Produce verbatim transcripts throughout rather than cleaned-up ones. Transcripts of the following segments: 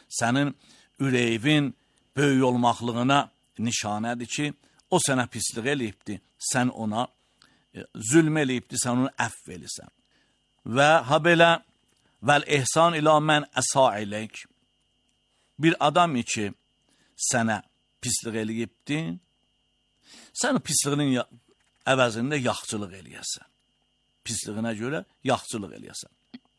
sənin ürəyinin böyük olmaqlığına nişanədir ki, o sənə pislik eləyibdir, sən ona e, zülm eləyibdir, sən onu əfv elisən. Və ha belə vəl ehsan ilə mən əsa eləyik, bir adam ki, sənə pislik eləyibdir, sən pisliyinin əvəzində yaxçılıq eləyəsən. Pisliyinə görə yaxçılıq eləyəsən.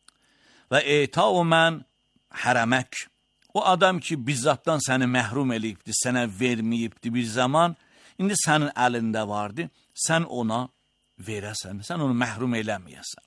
Və eta o mən hərəmək, o adam ki, bizzatdan səni məhrum eləyibdir, sənə verməyibdir bir zaman, indi sənin əlində vardı, sən ona verəsən, sən onu məhrum eləməyəsən.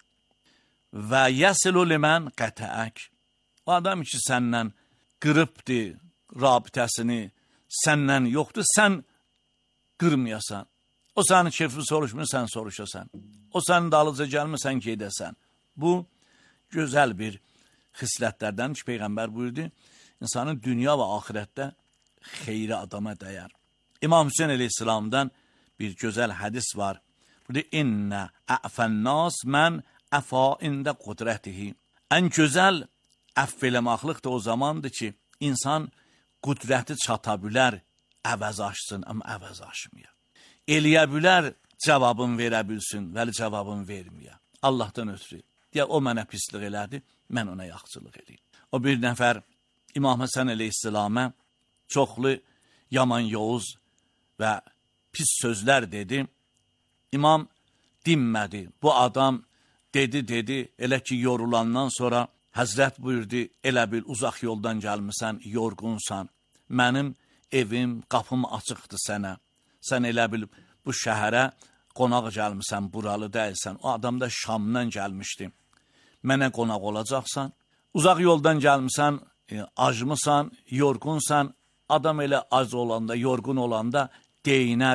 Və yəsilu limən qətəək, o adam ki, səndən qırıbdır, rabitəsini, səndən yoxdur, sən qırmayasan. O sənin keyfini soruşmur, sən soruşasan. O sənin dalıca gəlmir, sən gedəsən. Bu, gözəl bir xislətlərdən ki, Peyğəmbər buyurdu, insanın dünya və axirətdə xeyri adama dəyər. İmam Hüseyin əleyhissalamdan bir gözəl hədis var. Burada, İnnə əfənnəs mən əfa ində qudrətihi. Ən gözəl əfv eləmaqlıq da o zamandır ki, insan qudrəti çata bilər, əvəz açsın, amma əvəz açmıyor. Eləyə bilər, cavabını verə bilsin, vəli cavabını verməyə. Allahdan ötürü. Deyə, o mənə pislik elədi, mən ona yaxçılıq eləyim. O bir nəfər İmam Həsən əleyhissalamə çoxlu yaman yoğuz və pis sözlər dedi. İmam dinmədi. Bu adam dedi, dedi, elə ki yorulandan sonra Həzrət buyurdu, elə bil uzaq yoldan gəlmirsən, yorğunsan. Mənim evim, qapım açıqdır sənə. Sən elə bil bu şəhərə qonaq gəlmirsən, buralı deyilsən. O adam da Şamdan gəlmişdi. Mənə qonaq olacaqsan. Uzaq yoldan gəlmirsən, e, acmısan, yorğunsan. Adam elə ac olanda, yorğun olanda deyinər.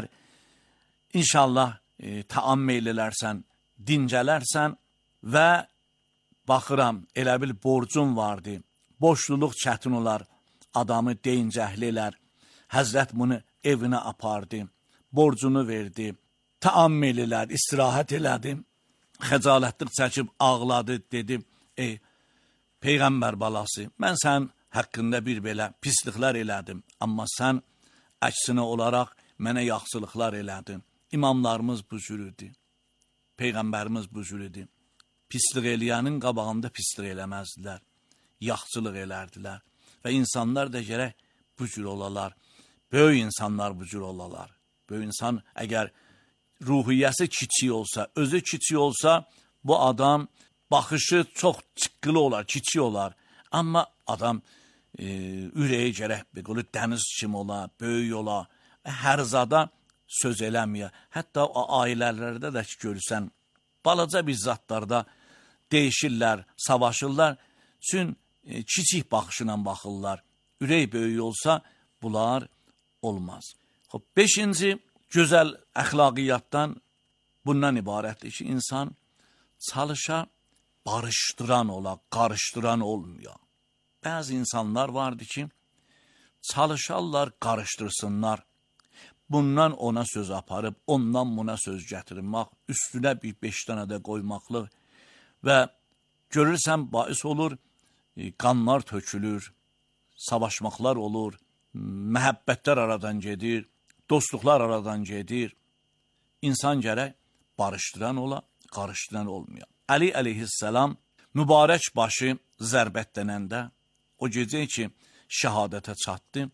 İnşallah e, taammül elələrsən, dincələrsən və baxıram, elə bil borcum vardı. Boşluluq çətin olar, adamı deyincəhlər. Həzrət bunu evinə apardı, borcunu verdi. Taammül elədi, istirahət elədi. Xəcalətlik çəkib ağladı, dedi, ey Peyğəmbər balası, mən sən haqqında bir belə pisliklər elədim, amma sən əksinə olaraq mənə yaxşılıqlar elədin. İmamlarımız bu cürüdür, Peyğəmbərimiz bu cürüdür. Pislik eləyənin qabağında pislik eləməzdilər, yaxçılıq elərdilər. Və insanlar da gərək bu cür olalar, böyük insanlar bu cür olalar. Böyük insan əgər ruhiyyəsi kiçik olsa, özü kiçik olsa, bu adam baxışı çox çıqqılı olar, kiçik olar. Amma adam e, ürəyi gərək bir dəniz kimi ola, böyük ola, hər zada söz eləməyə. Hətta o ailələrdə də ki, görürsən, balaca bir zatlarda deyişirlər, savaşırlar, üçün e, kiçik baxışla baxırlar. Ürək böyük olsa, bunlar olmaz. Xoş, beşinci, gözəl əxlaqiyyatdan bundan ibarətdir ki, insan çalışa barışdıran ola, qarışdıran olmuyor. Bəzi insanlar vardı ki, çalışarlar, qarışdırsınlar. Bundan ona söz aparıb, ondan buna söz gətirilmək, üstünə bir beş dənə də qoymaqlıq və görürsən, bais olur, qanlar tökülür, savaşmaqlar olur, məhəbbətlər aradan gedir, dostluqlar aradan gedir. İnsan gərək barışdıran ola, qarışdıran olmuyor. Əli əleyhissalam mübarək başı zərbətlənəndə, o gecə ki, şəhadətə çatdı,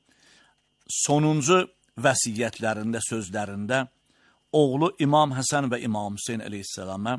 sonuncu vəsiyyətlərində, sözlərində oğlu İmam Həsən və İmam Hüseyin əleyhissalama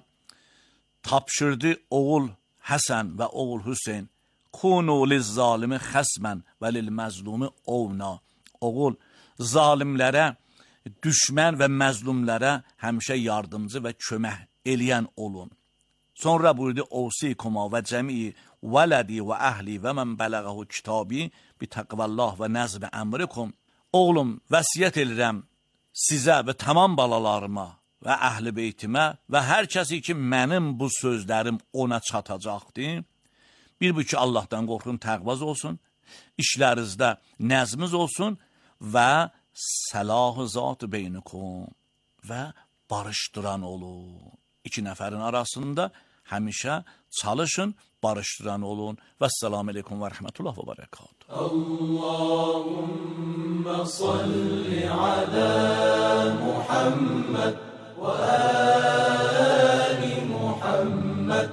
tapşırdı, oğul Həsən və oğul Hüseyin, kunu lizzalimi xəsmən və lilməzlumi ovna. Oğul, zalimlərə, düşmən və məzlumlərə həmişə yardımcı və kömək eləyən olun. Sonra buyurdu, Ovsikuma və cəmiyi vələdi və əhli və mən bələğəhu kitabi bi təqvəllah və nəzbi əmrikum. Oğlum, vəsiyyət edirəm sizə və tamam balalarıma və əhli beytimə və hər kəsi ki, mənim bu sözlərim ona çatacaqdır. Bir bu ki, Allahdan qorxun, təqvaz olsun, işlərinizdə nəzmiz olsun və səlah-ı zat-ı beynikum və barışdıran olun. İki nəfərin arasında həmişə çalışın, barışdıran olun. Vəssalamu aleykum və rəhmətullah və bərəkatuhu. Allahümme salli ala Muhammed və ali Muhammed.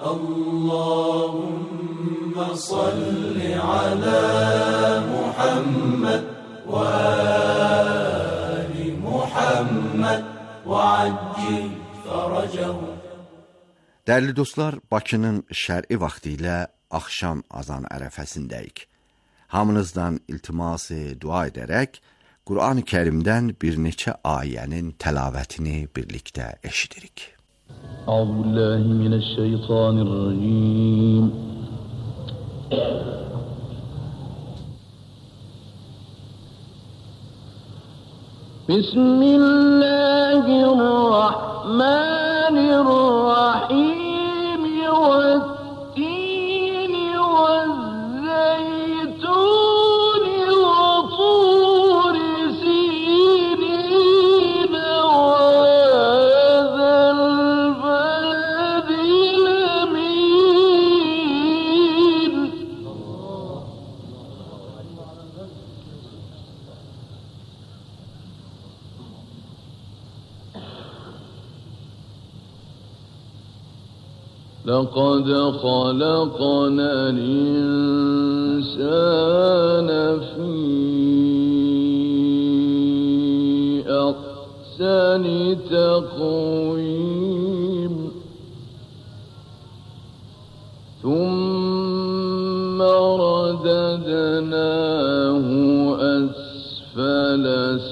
Allahümme salli ala Muhammed və ali Muhammed və accil fərəcəhu. Dəyərli dostlar, Bakının şər'i vaxtı ilə axşam azan ərəfəsindəyik. Hamınızdan iltiması dua edərək, Qur'an-ı Kərimdən bir neçə ayənin təlavətini birlikdə eşidirik. Euzubillahimineşşeytanirracim. Bismillahirrahmanirrahim. والتين والزيتون وطور سينين وهذا البلد الأمين. لقد خلقنا الإنسان في أحسن تقويم ثم رددناه أسفل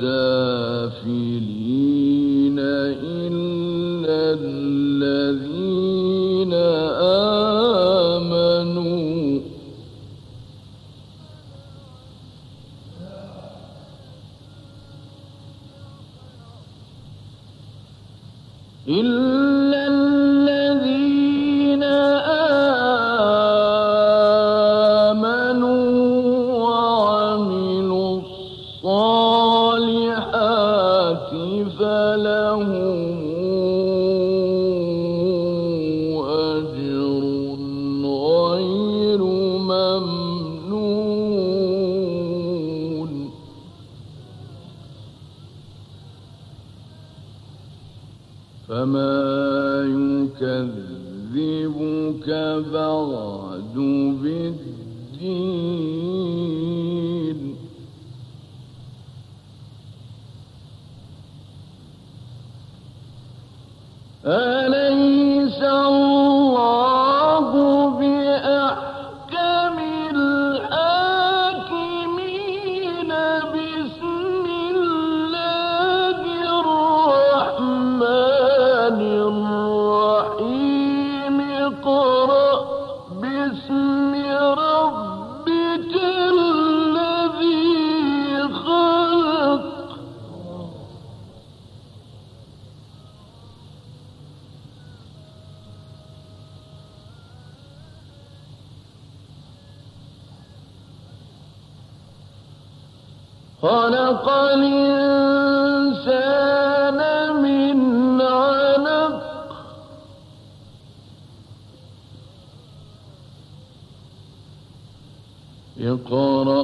سافلين إلا الذين آمنوا إلا الذين آمنوا وعملوا الصالحات فلهم فما يكذبك بعد بالدين أليس الله بأحكم الحاكمين. بسم الله الرحمن الرحيم. اقرأ باسم ربك الذي خلق. خلق الإنسان من علق. اقرأ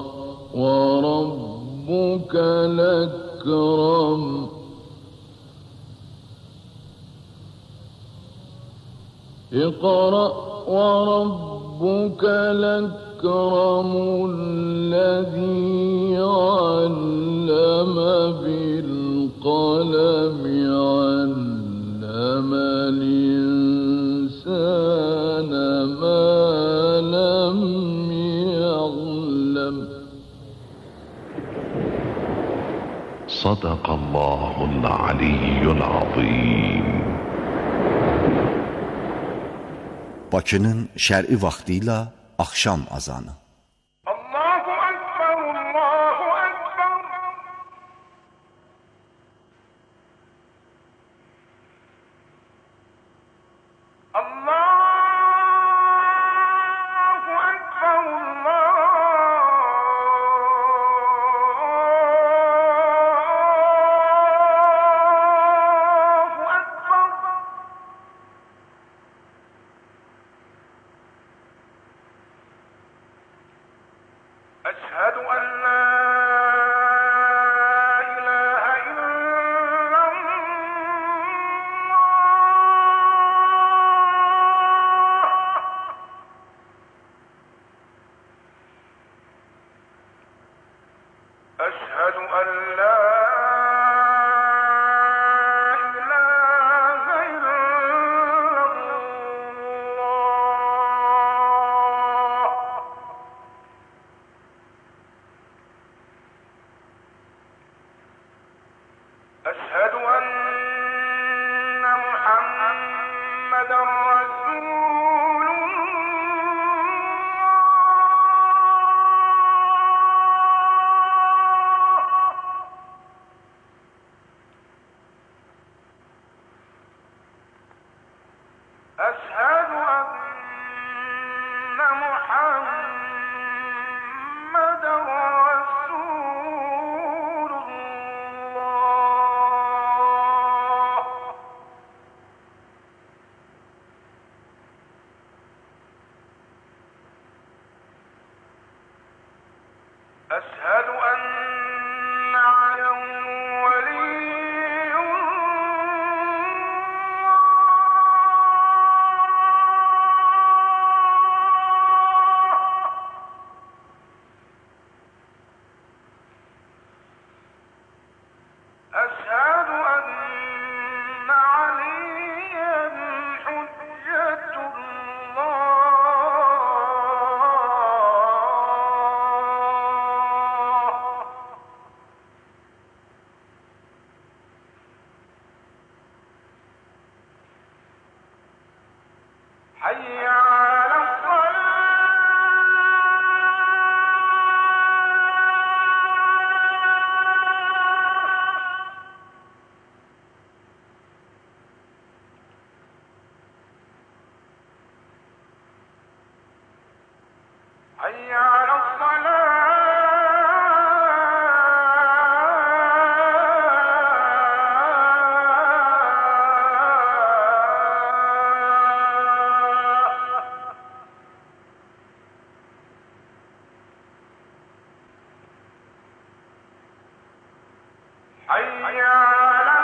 وربك الأكرم. اقرأ وربك الأكرم الذي علم بالقلم علم الإنسان ما لم يعلم. صدق الله العلي العظيم. Bakının şər'i vaxtı ilə axşam azanı. Allahu Ekber, Allahu Ekber. Allahu Ekber, Allahu Ekber. أن لا إله إلا الله أشهد أن لا أشهد أن محمدًا رسول الله أشهد أن محمدًا رسول الله أشهد أن عليا ولي أشهد أن عليا حجة الله حي على حي على الصلاة حي على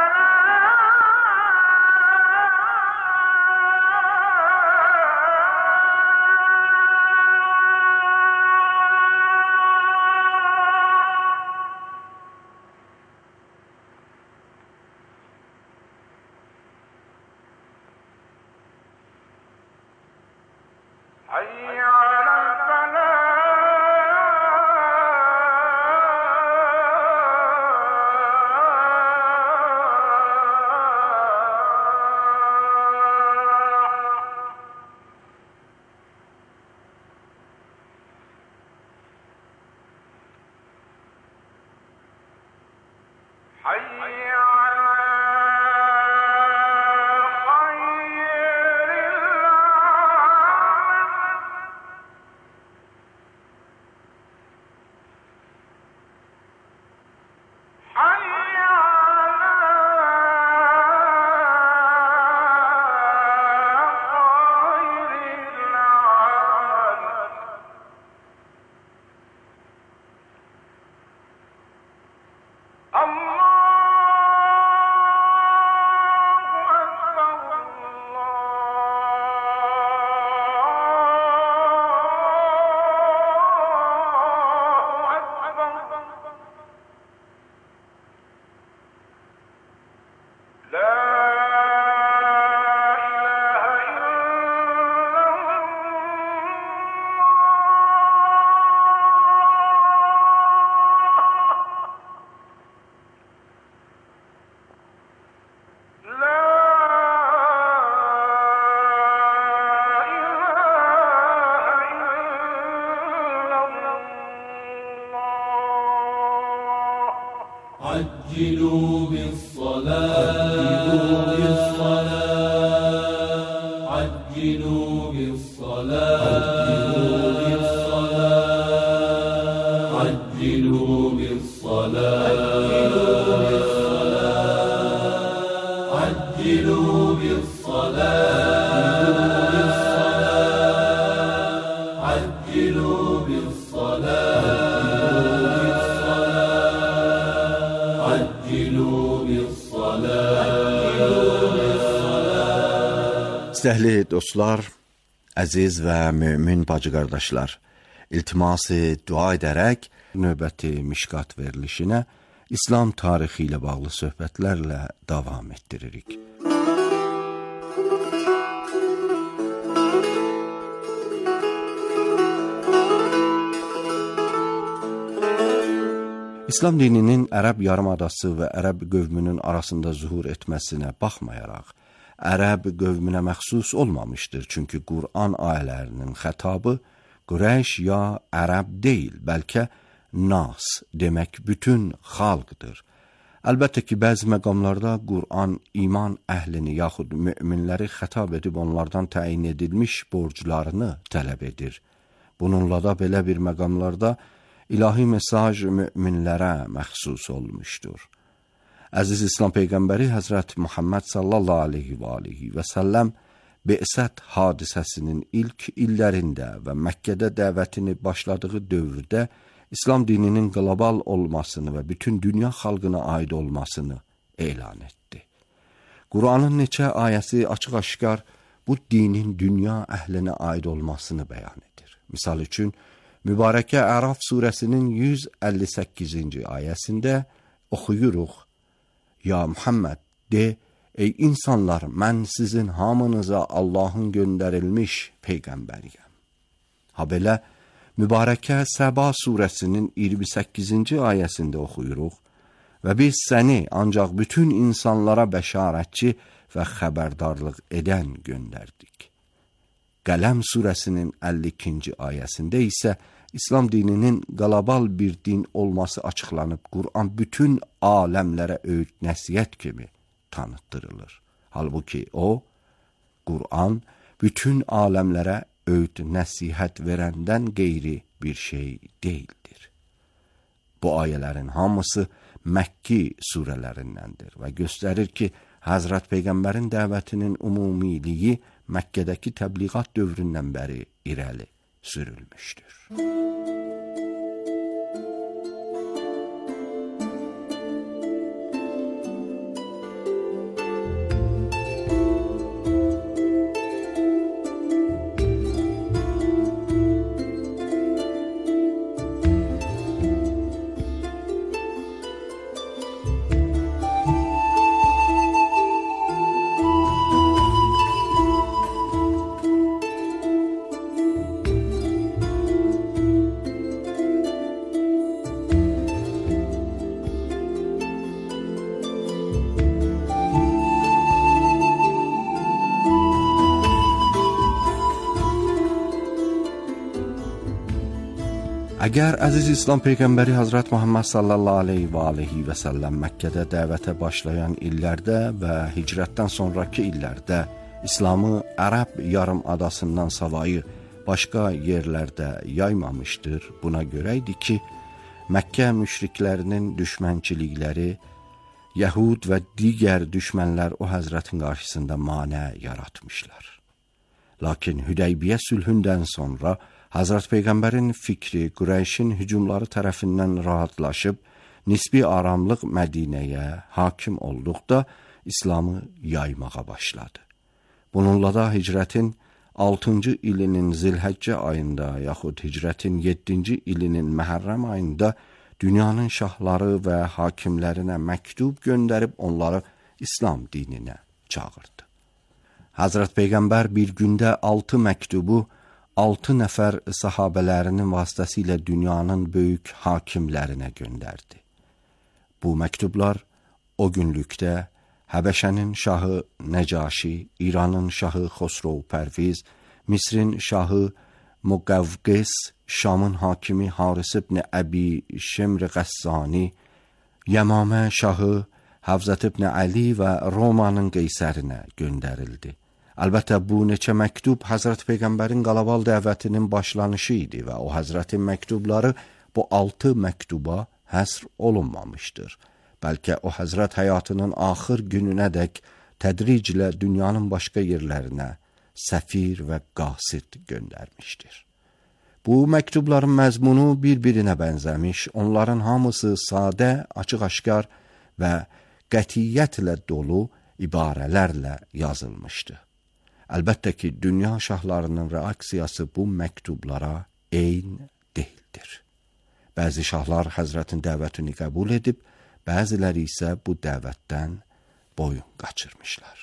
حي على حي على خير العمل حي على خير العمل الله أكبر الله أكبر لا إله إلا الله لا عجلوا بالصلاة عجلوا بالصلاة عجلوا بالصلاة عجلوا بالصلاة عجلوا بالصلاة Dəyərli dostlar, əziz və mömin bacı qardaşlar, iltiması dua edərək növbəti Mişkat verilişinə İslam tarixi ilə bağlı söhbətlərlə davam etdiririk. İslam dininin Ərəb yarımadası və Ərəb qövmünün arasında zuhur etməsinə baxmayaraq, Ərəb qövmünə məxsus olmamışdır. Çünki Qur'an ayələrinin xətabı Qureyş ya Ərəb deyil, bəlkə nas demək bütün xalqdır. Əlbəttə ki, bəzi məqamlarda Qur'an iman əhlini yaxud möminləri xətab edib onlardan təyin edilmiş borclarını tələb edir. Bununla da belə bir məqamlarda İlahi mesaj möminlərə məxsus olmuşdur. Əziz İslam Peyğəmbəri Həzrət Muhammed sallallahu aleyhi və aleyhi və səlləm Be'sət hadisəsinin ilk illərində və Məkkədə dəvətini başladığı dövrdə İslam dininin qlobal olmasını və bütün dünya xalqına aid olmasını elan etdi. Qur'anın neçə ayəsi açıq-aşkar bu dinin dünya əhlinə aid olmasını bəyan edir. Misal üçün, Mübarəkə Əraf surəsinin yüz əlli səkkizinci ayəsində oxuyuruq: Ya Muhammed, de, ey insanlar, mən sizin hamınıza Allahın göndərilmiş peyğəmbəriyəm. Ha belə, Mübarəkə Səba surəsinin iyirmi səkkizinci ayəsində oxuyuruq: Və biz səni ancaq bütün insanlara bəşarətçi və xəbərdarlıq edən göndərdik. Qələm surəsinin əlli ikinci ayəsində isə İslam dininin qlobal bir din olması açıqlanıb, Qur'an bütün aləmlərə öğüt nəsihət kimi tanıtdırılır. Halbuki o, Qur'an bütün aləmlərə öğüt nəsihət verəndən qeyri bir şey deyildir. Bu ayələrin hamısı Məkki surələrindəndir və göstərir ki, Həzrət Peyğəmbərin dəvətinin umumiliyi Məkkədəki təbliğat dövründən bəri irəli sürülmüşdür. Əgər əziz İslam Peyğəmbəri Həzrət Muhammed sallallahu aleyhi və aleyhi və səlləm Məkkədə dəvətə başlayan illərdə və hicrətdən sonraki illərdə İslamı Ərəb yarım adasından savayı başqa yerlərdə yaymamışdır, buna görə idi ki, Məkkə müşriklərinin düşmənçilikləri, Yəhud və digər düşmənlər o həzrətin qarşısında manə yaratmışlar. Lakin Hüdeybiyyə sülhündən sonra Həzrət Peyğəmbərin fikri Qureyşin hücumları tərəfindən rahatlaşıb, nisbi aramlıq Mədinəyə hakim olduqda İslamı yaymağa başladı. Bununla da hicrətin altıncı ilinin Zilhəccə ayında yaxud hicrətin yeddinci ilinin Məhərrəm ayında dünyanın şahları və hakimlərinə məktub göndərib onları İslam dininə çağırdı. Həzrət Peyğəmbər bir gündə altı məktubu altı nəfər sahabələrinin vasitəsilə dünyanın böyük hakimlərinə göndərdi. Bu məktublar o günlükdə Həbəşənin şahı Nəcaşi, İranın şahı Xosrov Pərviz, Misrin şahı Muqavqis, Şamın hakimi Haris ibn Əbi Şemr Qəssani, Yəmamə şahı Həvzət ibn Əli və Romanın qeysərinə göndərildi. Əlbəttə, bu neçə məktub Həzrət Peyğəmbərin qlobal dəvətinin başlanışı idi və o Həzrətin məktubları bu altı məktuba həsr olunmamışdır. Bəlkə o Həzrət həyatının axır gününədək tədriclə dünyanın başqa yerlərinə səfir və qasid göndərmişdir. Bu məktubların məzmunu bir-birinə bənzəmiş, onların hamısı sadə, açıq-aşkar və qətiyyətlə dolu ibarələrlə yazılmışdı. Əlbəttə ki, dünya şahlarının reaksiyası bu məktublara eyni deyildir. Bəzi şahlar Həzrətin dəvətini qəbul edib, bəziləri isə bu dəvətdən boyun qaçırmışlar.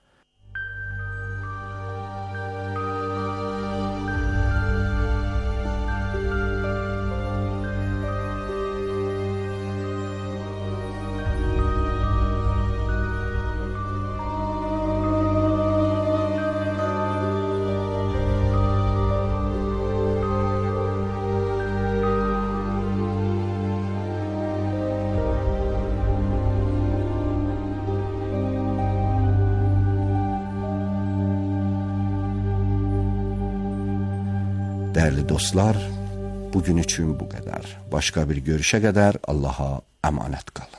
Değerli dostlar, bugün için bu kadar. Başka bir görüşe kadar Allah'a emanet kalın.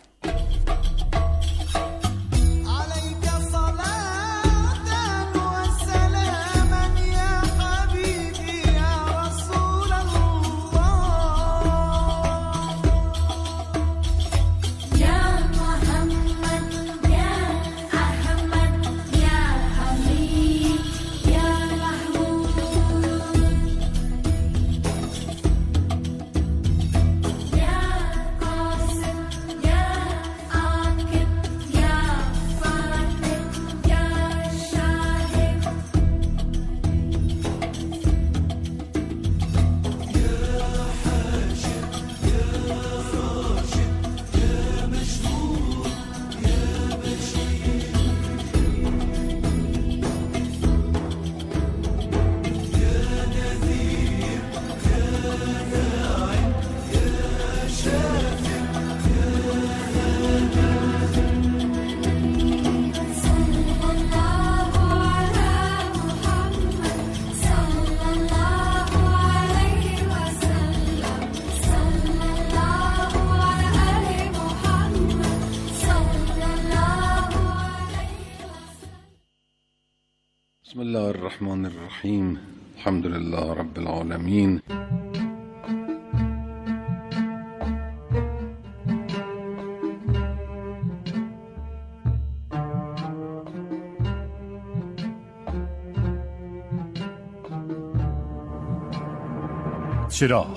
بسم الله الرحمن الرحيم الحمد لله رب العالمين چراغ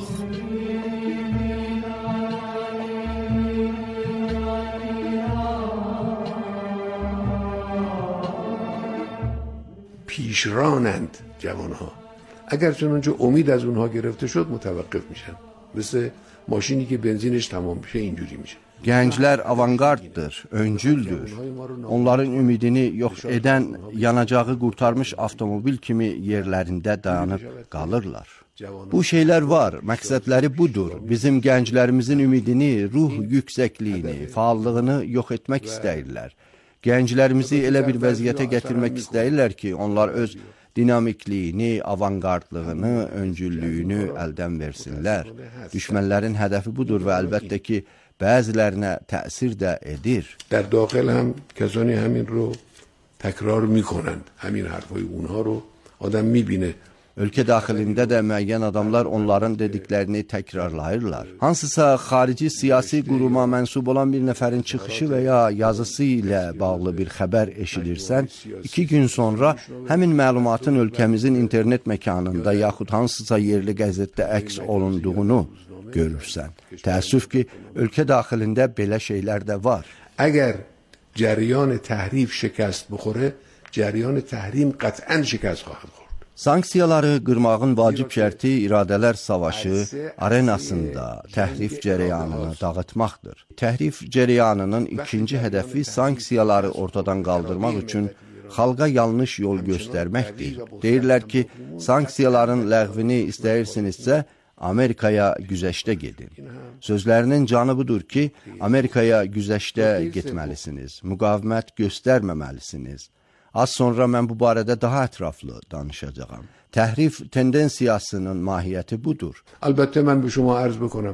پیشرانند جوانها. اگر چنانچه امید از اونها گرفته شد متوقف میشن. مثل ماشینی که بنزینش تمام میشه اینجوری میشه. Gənclər avangarddır, öncüldür. Onların ümidini yox edən yanacağı qurtarmış avtomobil kimi yerlərində dayanıb qalırlar. Bu şeylər var, məqsədləri budur. Bizim gənclərimizin ümidini, ruh yüksəkliyini, fəallığını yox etmək istəyirlər. Gənclərimizi elə bir vəziyyətə gətirmək istəyirlər ki, onlar öz dinamikliyini, avangardlığını, öncüllüyünü əldən versinlər. Düşmənlərin hədəfi budur və əlbəttə ki, bəzilərinə təsir də edir. در داخل هم کسانی همین رو تکرار میکنند. همین حرفای اونها رو آدم میبینه. Ölkə daxilində də müəyyən adamlar onların dediklərini təkrarlayırlar. Hansısa xarici siyasi quruma mənsub olan bir nəfərin çıxışı və ya yazısı ilə bağlı bir xəbər eşidirsən, iki gün sonra həmin məlumatın ölkəmizin internet məkanında yaxud hansısa yerli qəzetdə əks olunduğunu görürsən. Təəssüf ki, ölkə daxilində belə şeylər də var. اگر جریان تحریف شکست بخوره جریان تحریم قطعا شکست خواهد خورد. Sanksiyaları qırmağın vacib şərti iradələr savaşı arenasında təhrif cərəyanını dağıtmaqdır. Təhrif cərəyanının ikinci hədəfi sanksiyaları ortadan qaldırmaq üçün xalqa yanlış yol göstərməkdir. Deyirlər ki, sanksiyaların ləğvini istəyirsinizsə, Amerikaya güzəştə gedin. Sözlərinin canı budur ki, Amerikaya güzəştə getməlisiniz, müqavimət göstərməməlisiniz. Az sonra mən bu barədə daha ətraflı danışacağam. Təhrif tendensiyasının mahiyyəti budur. البته من به شما عرض بکنم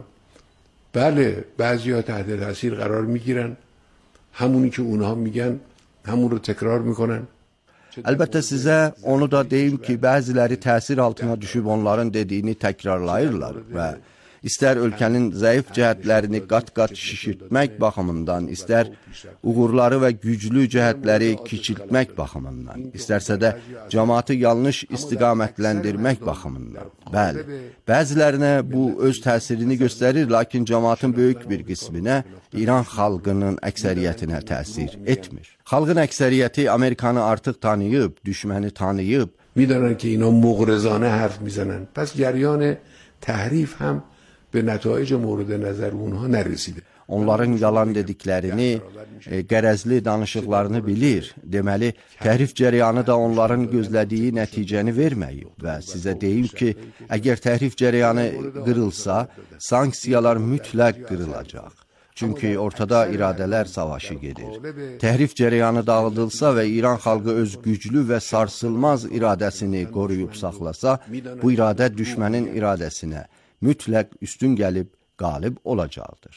بله بعضیا تحت تاثیر قرار میگیرن همونی که اونها میگن همون رو تکرار میکنن. Əlbəttə sizə onu da deyim ki, bəziləri təsir altına düşüb onların dediyini təkrarlayırlar və İstər ölkənin zəif cəhətlərini qat-qat şişirtmək baxımından, istər uğurları və güclü cəhətləri kiçiltmək baxımından, istərsə də cəmaatı yanlış istiqamətləndirmək baxımından. Bəli, bəzilərinə bu öz təsirini göstərir, lakin cəmaatın böyük bir qisminə, İran xalqının əksəriyyətinə təsir etmir. Xalqın əksəriyyəti Amerikanı artıq tanıyıb, düşməni tanıyıb. میدانن که اینا مغرضانه حرف میزنن، پس جریان تحریف هم به نتایج مورد نظر اونها نرسیده. Onların yalan dediklərini, e, qərəzli danışıqlarını bilir. Deməli, təhrif cərəyanı da onların gözlədiyi nəticəni verməyib və sizə deyim ki, əgər təhrif cərəyanı qırılsa, sanksiyalar mütləq qırılacaq. Çünki ortada iradələr savaşı gedir. Təhrif cərəyanı dağıdılsa və İran xalqı öz güclü və sarsılmaz iradəsini qoruyub saxlasa, bu iradə düşmənin iradəsinə mütləq üstün gəlib qalib olacaqdır.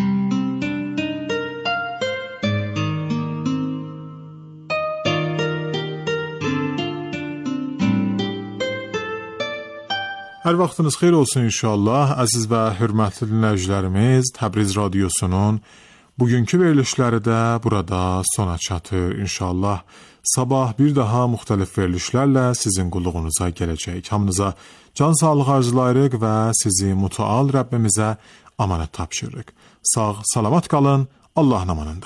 Hər vaxtınız xeyir olsun inşallah. Əziz və hörmətli dinləyicilərimiz, Təbriz Radiosunun bugünkü verilişləri də burada sona çatır inşallah. Sabah bir daha müxtəlif verilişlərlə sizin qulluğunuza gələcək. Hamınıza can sağlığı arzulayırıq və sizi mütəal Rəbbimizə amanət tapşırırıq. Sağ, salamat qalın, Allahın amanında.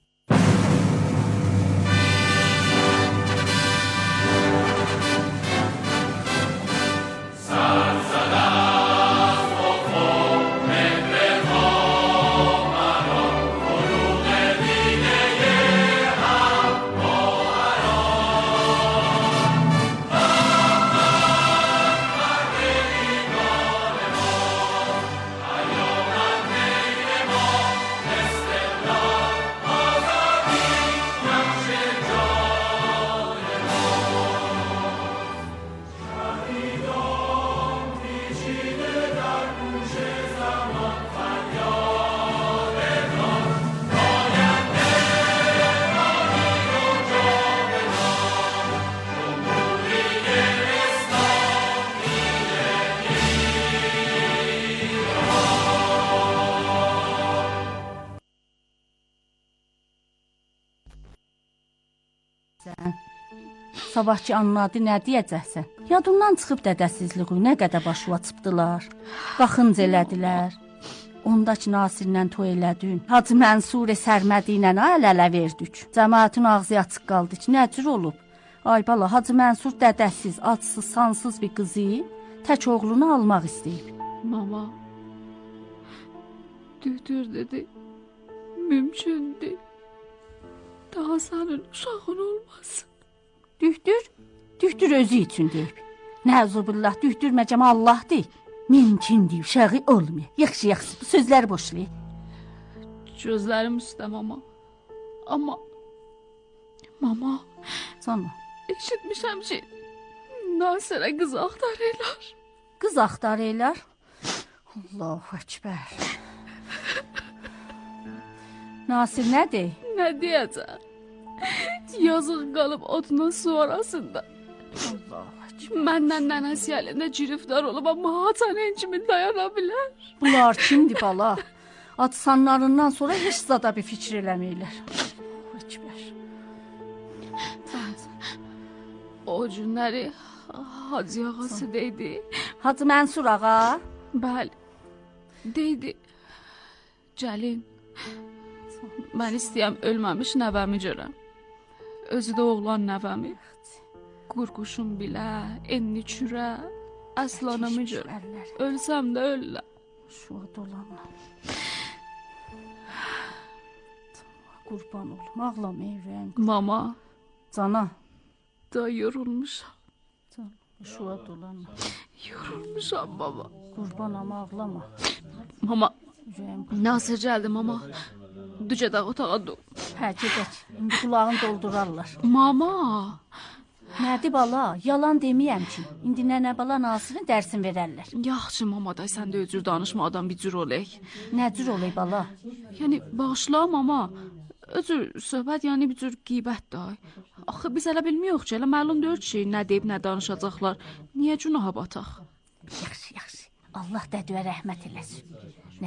Sabahçı anladı nə deyəcəksən? Yadından çıxıb dədəsizliği nə qədər başına çıxdılar. Baxınc elədilər. Ondakı Nasirlə toy elədin. Hacı Mənsur Sərmədi ilə əl-ələ verdik. Cəmaətin ağzı açıq qaldı ki, nə cür olub? Ay bala, Hacı Mənsur dədəsiz, acsız, sansız bir qızı tək oğlunu almaq istəyib. Mama, dühdür dedi, mümkündür. Daha sənin uşağın olmasın. Dühdür, dühdür özü üçün deyib. Nəzubillah, dühdürməcəm Allah deyib. Mümkündür, uşağı olmuyor. Yaxşı, yaxşı, bu sözləri boşlayıb. Gözlərim üstə mama. Amma, mama, Canım, eşitmişəm ki, Nasirə qız axtarırlar. qız axtarırlar. Allahu Ekber. Nasir nədir? Nə deyəcək? Yazıq qalıb otuna su arasında. Allahu Ekber. Məndən nənəsi əlində giriftar olub, amma haçanın kimi dayana bilər. Bunlar kimdir bala? Atsanlarından sonra heç zada bir fikir eləməyirlər. Allahu Ekber. O günləri Hacı ağası deydi. Hacı Mənsur ağa? Bəli, deydi. Cəlil, mən istəyəm ölməmiş nəvəmi görəm. Özü də oğlan nəvəmi. Qurquşum bilə, enni çürə, əslanımı görəm. Ölsəm də öllə. Şuğa dolanma. Qurban olum, ağlama evrəyim. Mama, Cana. da yorulmuşam. Can, şuğa dolanma. Yorulmuşam baba. Qurban ama ağlama. Mama, Ürəyim. Nasir gəldi mama. Dücə də otağa dur. Hə, gedək. İndi qulağını doldurarlar. Mama. Nədir bala? Yalan deməyəm ki. İndi nənə bala Nasirin dərsini verərlər. Yaxşı mama da sən də özür danışmadan bir cür olək. Nə cür olay bala? Yəni bağışla mama. Özür söhbət yəni bir cür qeybət də. Axı biz elə bilmiyoruz ki, elə məlum deyil ki, nə deyib nə danışacaqlar. Niyə günaha bataq? Yaxşı, yaxşı. Allah dədüyə rəhmət eləsin.